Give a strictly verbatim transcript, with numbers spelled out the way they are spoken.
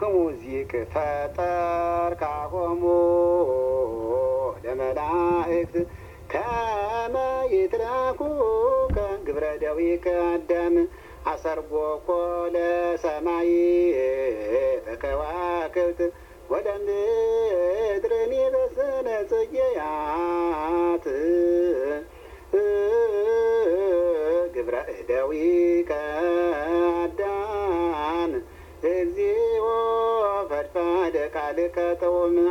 ሙዚቅ ፈጠር ካሆሙ ለመላእክት ከመ ይትረኩ ከግብረ ደዊከ አዳም አሰርጎኮ ለሰማይ በከዋክብት ወለምድርኒ በስነ ጽጌያት ግብረ ደዊከ አዳም እግዚኦ ፈድፋደ ቃልከ ተውም